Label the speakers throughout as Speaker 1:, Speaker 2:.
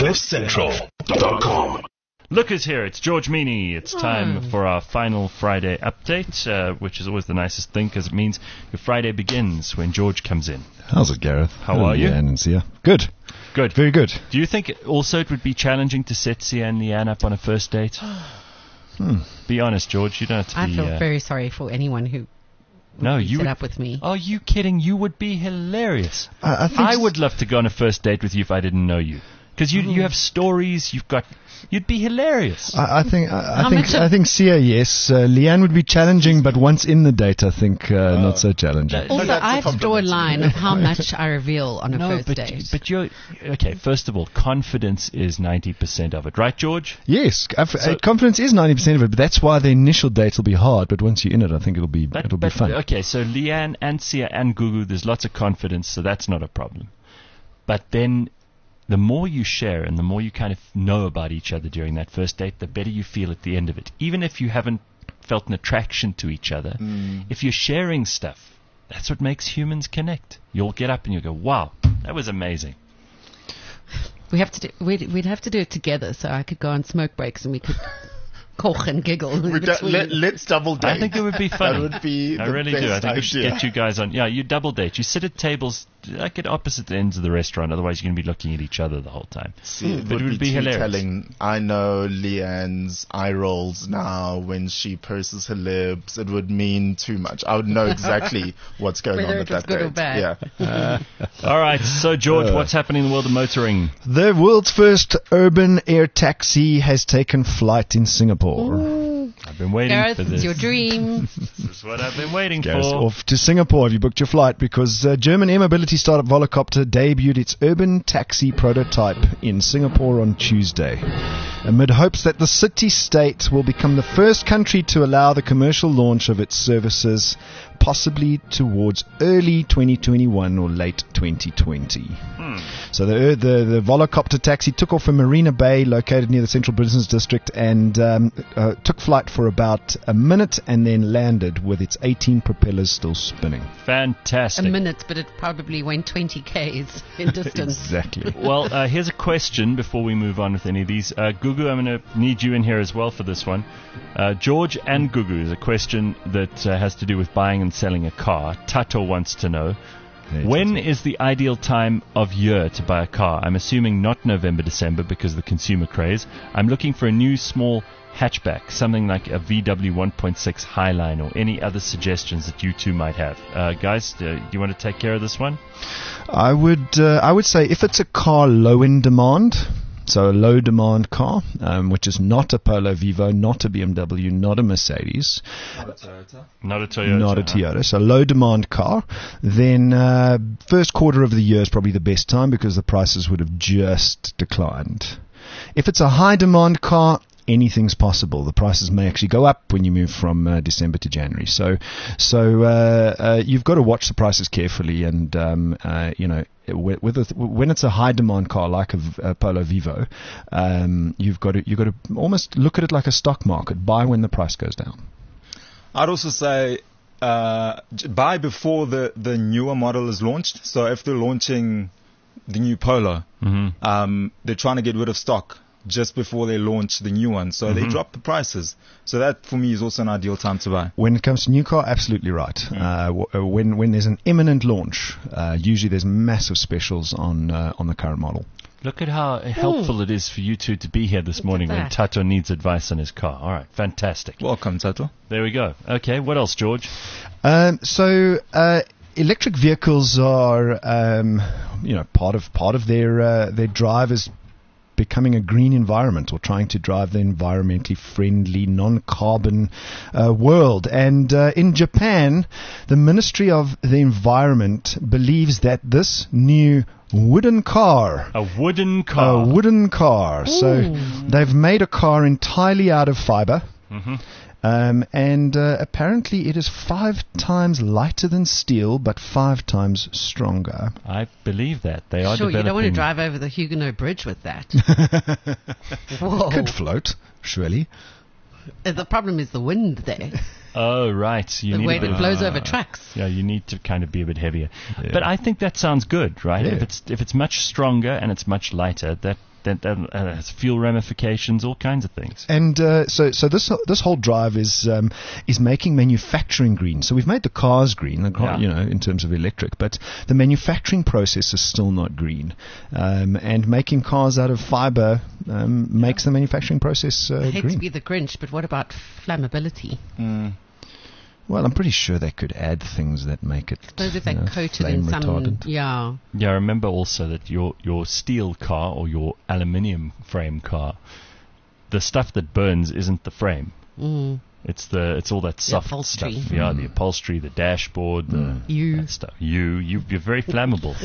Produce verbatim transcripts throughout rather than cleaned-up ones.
Speaker 1: cliff central dot com.
Speaker 2: Look who's here. It's George Meany. It's time
Speaker 3: Hmm.
Speaker 2: for our final Friday update, uh, which is always the nicest thing because it means your Friday begins when George comes in.
Speaker 4: How's it, Gareth?
Speaker 2: How are you?
Speaker 4: Leanne and Sia. Good.
Speaker 2: Good.
Speaker 4: Very good.
Speaker 2: Do you think also it would be challenging to set Sia and Leanne up on a first date?
Speaker 4: Hmm.
Speaker 2: Be honest, George. You don't have to
Speaker 3: I
Speaker 2: be...
Speaker 3: feel
Speaker 2: uh,
Speaker 3: very sorry for anyone who
Speaker 2: no,
Speaker 3: would
Speaker 2: you
Speaker 3: set
Speaker 2: would,
Speaker 3: up with me.
Speaker 2: Are you kidding? You would be hilarious.
Speaker 4: I, I, think
Speaker 2: I would love to go on a first date with you if I didn't know you. Because you you have stories, you've got... You'd be hilarious.
Speaker 4: I, I think. I, I
Speaker 3: How
Speaker 4: think.
Speaker 3: much of-
Speaker 4: I think Sia. Yes, uh, Leanne would be challenging, but once in the date, I think uh, not so challenging.
Speaker 2: That-
Speaker 3: Also,
Speaker 5: that's a
Speaker 3: I have to draw a
Speaker 5: compliment.
Speaker 3: line of how much I reveal on a
Speaker 2: No,
Speaker 3: first
Speaker 2: but
Speaker 3: date.
Speaker 2: but you're okay. First of all, confidence is ninety percent of it, right, George?
Speaker 4: Yes, uh,
Speaker 2: So-
Speaker 4: confidence is ninety percent of it, but that's why the initial date will be hard. But once you're in it, I think it'll be
Speaker 2: But,
Speaker 4: it'll
Speaker 2: but
Speaker 4: be fun.
Speaker 2: okay, so Leanne and Sia and Gugu, there's lots of confidence, so that's not a problem. But then, the more you share and the more you kind of know about each other during that first date, the better you feel at the end of it. Even if you haven't felt an attraction to each other, if you're sharing stuff, that's what makes humans connect. You'll get up and you'll go, "Wow, that was amazing."
Speaker 3: we have to do, we'd, we'd have to do it together, so I could go on smoke breaks and we could koch and giggle. in
Speaker 5: We do,
Speaker 3: between.
Speaker 5: let, let's double date.
Speaker 2: I think it would be fun.
Speaker 5: That would be
Speaker 2: I
Speaker 5: the
Speaker 2: really
Speaker 5: best
Speaker 2: do. I think we should
Speaker 5: idea.
Speaker 2: get you guys on. Yeah, you double date. You sit at tables like at opposite ends of the restaurant. Otherwise, you're going to be looking at each other the whole time.
Speaker 5: See, it
Speaker 2: But
Speaker 5: would,
Speaker 2: it would
Speaker 5: be,
Speaker 2: be
Speaker 5: too
Speaker 2: hilarious.
Speaker 5: telling. I know Leanne's eye rolls now when she purses her lips. It would mean too much. I would know exactly what's going
Speaker 3: Whether
Speaker 5: on
Speaker 3: it
Speaker 5: with
Speaker 3: was
Speaker 5: that
Speaker 3: good or
Speaker 5: date.
Speaker 3: bad.
Speaker 5: Yeah.
Speaker 2: All right. So, George,
Speaker 4: Uh.
Speaker 2: what's happening in the world of motoring?
Speaker 4: The world's first urban air taxi has taken flight in Singapore.
Speaker 2: I've been waiting
Speaker 3: Gareth,
Speaker 2: for
Speaker 3: it's
Speaker 2: this.
Speaker 3: your dream.
Speaker 2: This is what I've been waiting
Speaker 4: Goes
Speaker 2: for.
Speaker 4: off to Singapore. Have you booked your flight? Because uh, German air mobility startup Volocopter debuted its urban taxi prototype in Singapore on Tuesday, amid hopes that the city-state will become the first country to allow the commercial launch of its services, possibly towards early twenty twenty-one or late twenty twenty.
Speaker 2: Hmm.
Speaker 4: So the, the the Volocopter taxi took off from Marina Bay, located near the Central Business District, and um, uh, took flight for about a minute and then landed with its eighteen propellers still spinning.
Speaker 3: A
Speaker 2: Fantastic.
Speaker 3: minute, but it probably went twenty kays in distance.
Speaker 4: Exactly.
Speaker 2: Well, uh, here's a question before we move on with any of these. Uh, Gugu, I'm going to need you in here as well for this one. Uh, George and Gugu is a question that uh, has to do with buying and selling a car. Tato wants to know,
Speaker 4: Hey,
Speaker 2: when
Speaker 4: Tato.
Speaker 2: is the ideal time of year to buy a car? I'm assuming not November, December because of the consumer craze. I'm looking for a new small hatchback, something like a V W one point six Highline or any other suggestions that you two might have. Uh, guys, uh, do you want to take care of this one?
Speaker 4: I would uh, I would say if it's a car low in demand, so a low demand car, um, which is not a Polo Vivo, not a B M W, not a Mercedes,
Speaker 2: Not a Toyota.
Speaker 4: not a
Speaker 2: huh?
Speaker 4: Toyota, so low demand car, then uh, first quarter of the year is probably the best time because the prices would have just declined. If it's a high demand car, anything's possible. The prices may actually go up when you move from uh, December to January. So, so uh, uh, you've got to watch the prices carefully, and um, uh, you know, with, with a, when it's a high demand car like a, V- a Polo Vivo, um, you've got to you've got to almost look at it like a stock market. Buy when the price goes down.
Speaker 6: I'd also say uh, j- buy before the, the newer model is launched. So if they're launching the new Polo,
Speaker 2: Mhm.
Speaker 6: um, they're trying to get rid of stock just before they launch the new one. So they drop the prices. So that for me is also an ideal time to buy.
Speaker 4: When it comes to new car, absolutely right. Uh, w- uh, when when there's an imminent launch, uh, usually there's massive specials on uh, on the current model.
Speaker 2: Look at how helpful it is for you two to be here this morning when
Speaker 3: that.
Speaker 2: Tato needs advice on his car. All right, fantastic.
Speaker 6: Welcome, Tato.
Speaker 2: There we go. Okay, what else, George?
Speaker 4: Um, so uh, electric vehicles are, um, you know, part of part of their uh, their drive is becoming a green environment, or trying to drive the environmentally friendly, non-carbon uh, world. And uh, in Japan, the Ministry of the Environment believes that this new wooden car
Speaker 2: A wooden car.
Speaker 4: a wooden car. So they've made a car entirely out of fiber.
Speaker 2: Mhm.
Speaker 4: Um, and uh, apparently it is five times lighter than steel, but five times stronger.
Speaker 2: I believe that. They are
Speaker 3: Sure, you don't want to
Speaker 2: developing-
Speaker 3: drive over the Huguenot Bridge with that. Whoa.
Speaker 4: Could float, surely.
Speaker 3: Uh, The problem is the wind there.
Speaker 2: Oh, right. You
Speaker 3: The
Speaker 2: need
Speaker 3: way
Speaker 2: a bit
Speaker 3: it
Speaker 2: of-
Speaker 3: blows over tracks.
Speaker 2: Yeah, you need to kind of be a bit heavier. But I think that sounds good, right?
Speaker 4: Yeah.
Speaker 2: If it's if it's much stronger and it's much lighter, that that, that uh, has fuel ramifications, all kinds of things.
Speaker 4: And uh, so, so this this whole drive is um, is making manufacturing green. So we've made the cars green, the car,
Speaker 2: Yeah.
Speaker 4: you know, in terms of electric, but the manufacturing process is still not green. Um, and making cars out of fiber um, makes the manufacturing process uh,
Speaker 3: I hate to
Speaker 4: green.
Speaker 3: be the Grinch, but what about flammability?
Speaker 4: Well, I'm pretty sure they could add things that make it.
Speaker 3: Suppose if they
Speaker 4: you know,
Speaker 3: coated
Speaker 4: flame
Speaker 3: in some,
Speaker 4: retardant.
Speaker 3: yeah,
Speaker 2: Yeah, remember also that your your steel car or your aluminium frame car, the stuff that burns isn't the frame.
Speaker 3: mm,
Speaker 2: It's the it's all that soft
Speaker 3: upholstery.
Speaker 2: stuff. Yeah, the upholstery, the dashboard, the
Speaker 3: You.
Speaker 2: that stuff. You you you're very flammable.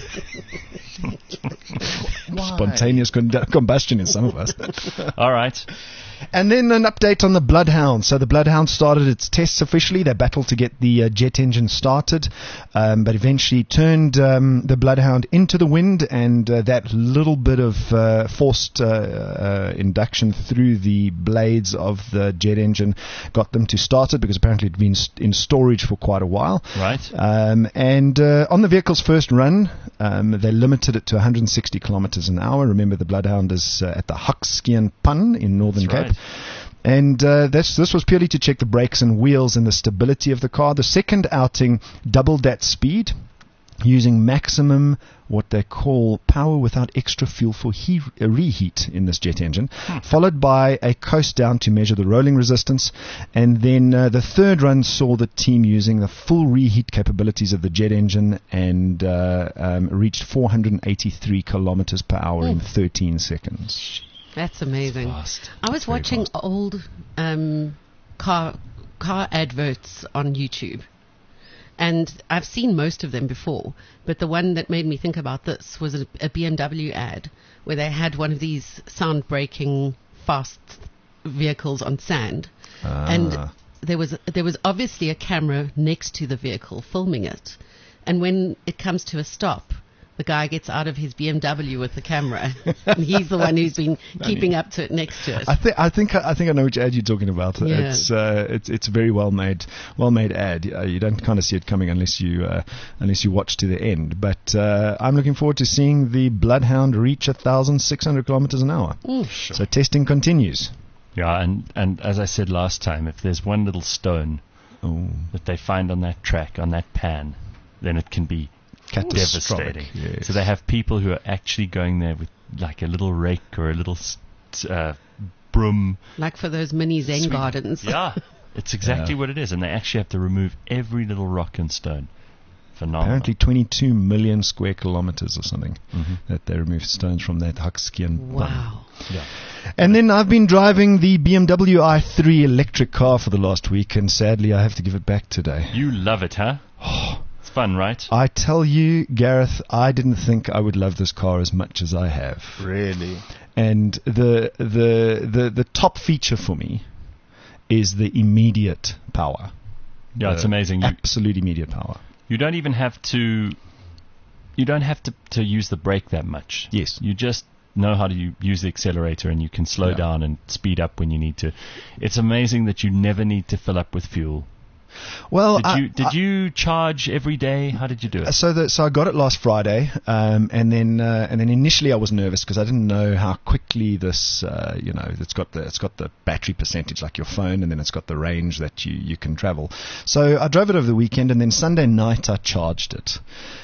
Speaker 4: Spontaneous con- combustion in some of us.
Speaker 2: All right.
Speaker 4: And then an update on the Bloodhound. So the Bloodhound started its tests officially. They battled to get the uh, jet engine started, um, but eventually turned um, the Bloodhound into the wind, and uh, that little bit of uh, forced uh, uh, induction through the blades of the jet engine got them to start it, because apparently it had been st- in storage for quite a while.
Speaker 2: Right.
Speaker 4: Um, and uh, on the vehicle's first run, um, they limited it to one hundred sixty kilometers an hour. Remember, the Bloodhound is uh, at the Huxkian Pun in Northern
Speaker 2: That's
Speaker 4: Cape.
Speaker 2: right.
Speaker 4: And uh, this, this was purely to check the brakes and wheels and the stability of the car. The second outing doubled that speed, using maximum, what they call power without extra fuel for he- uh, reheat in this jet engine, followed by a coast down to measure the rolling resistance. And then uh, the third run saw the team using the full reheat capabilities of the jet engine, and uh, um, reached four hundred eighty-three kilometers per hour in thirteen seconds.
Speaker 3: That's amazing.
Speaker 2: Fast.
Speaker 3: I was
Speaker 2: Very
Speaker 3: watching
Speaker 2: fast.
Speaker 3: old um, car car adverts on YouTube, and I've seen most of them before. But the one that made me think about this was a, a B M W ad where they had one of these sound-breaking fast vehicles on sand, and
Speaker 4: Ah.
Speaker 3: there was there was obviously a camera next to the vehicle filming it, and when it comes to a stop, the guy gets out of his B M W with the camera, and he's the one who's been keeping up to it next to it.
Speaker 4: I think I think I think I know which ad you're talking about.
Speaker 3: Yeah.
Speaker 4: It's uh, it's it's a very well made well made ad. Uh, you don't kind of see it coming unless you uh, unless you watch to the end. But uh, I'm looking forward to seeing the Bloodhound reach one thousand six hundred kilometers an hour.
Speaker 3: Mm.
Speaker 4: So testing continues.
Speaker 2: Yeah, and, and as I said last time, if there's one little stone
Speaker 4: Oh,
Speaker 2: that they find on that track, on that pan, then it can be
Speaker 4: catastrophic.
Speaker 2: devastating.
Speaker 4: Yes.
Speaker 2: So they have people who are actually going there with like a little rake or a little s- uh, broom.
Speaker 3: Like for those mini Zen
Speaker 2: Sweet.
Speaker 3: gardens.
Speaker 2: Yeah, it's exactly
Speaker 4: Yeah.
Speaker 2: what it is, and they actually have to remove every little rock and stone. Phenomenal.
Speaker 4: Apparently twenty-two million square kilometers or something
Speaker 2: Mhm.
Speaker 4: that they removed stones from that Huxkian.
Speaker 3: Wow.
Speaker 2: Yeah.
Speaker 4: And then I've been driving the B M W i three electric car for the last week, and sadly I have to give it back today.
Speaker 2: You love it, huh? It's fun, right?
Speaker 4: I tell you, Gareth, I didn't think I would love this car as much as I have.
Speaker 5: Really?
Speaker 4: And the the the, the top feature for me is the immediate power.
Speaker 2: Yeah, it's
Speaker 4: The
Speaker 2: amazing. You,
Speaker 4: Absolute immediate power.
Speaker 2: you don't even have to. You don't have to, to use the brake that much.
Speaker 4: Yes.
Speaker 2: You just know how to u- use the accelerator, and you can slow
Speaker 4: Yeah.
Speaker 2: down and speed up when you need to. It's amazing that you never need to fill up with fuel.
Speaker 4: Well,
Speaker 2: Did
Speaker 4: I-
Speaker 2: you did
Speaker 4: I-
Speaker 2: you charge every day? How did you do it?
Speaker 4: So the, so I got it last Friday, um, and then uh, and then initially I was nervous because I didn't know how quickly this, uh, you know, it's got the it's got the battery percentage like your phone, and then it's got the range that you, you can travel. So I drove it over the weekend, and then Sunday night I charged it.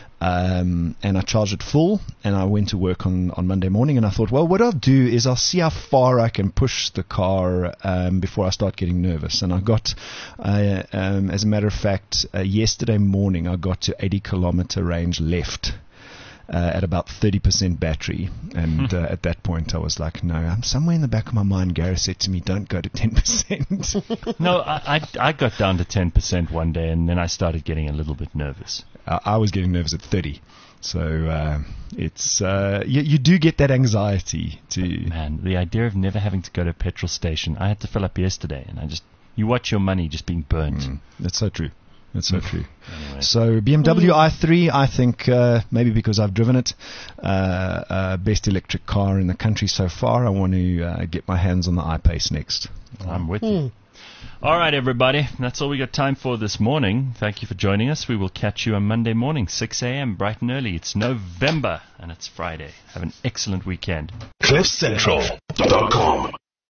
Speaker 4: Um, and I charged it full, and I went to work on, on Monday morning, and I thought, well, what I'll do is I'll see how far I can push the car um, before I start getting nervous. And I got, uh, um, as a matter of fact, uh, yesterday morning I got to eighty kilometer range left. Uh, at about thirty percent battery, and uh, at that point I was like, no, I'm somewhere in the back of my mind. Gareth said to me, don't go to ten percent.
Speaker 2: No, I, I I got down to ten percent one day, and then I started getting a little bit nervous.
Speaker 4: I, I was getting nervous at thirty. So uh, it's uh, you, you do get that anxiety to
Speaker 2: Man, the idea of never having to go to a petrol station. I had to fill up yesterday, and I just you watch your money just being burnt.
Speaker 4: Mm, that's so true. That's so true.
Speaker 2: Anyway.
Speaker 4: So B M W i three, I think uh, maybe because I've driven it, uh, uh, best electric car in the country so far. I want to uh, get my hands on the I-Pace next.
Speaker 2: I'm with you. All right, everybody. That's all we got time for this morning. Thank you for joining us. We will catch you on Monday morning, six a.m., bright and early. It's November, and it's Friday. Have an excellent weekend.
Speaker 1: cliff central dot com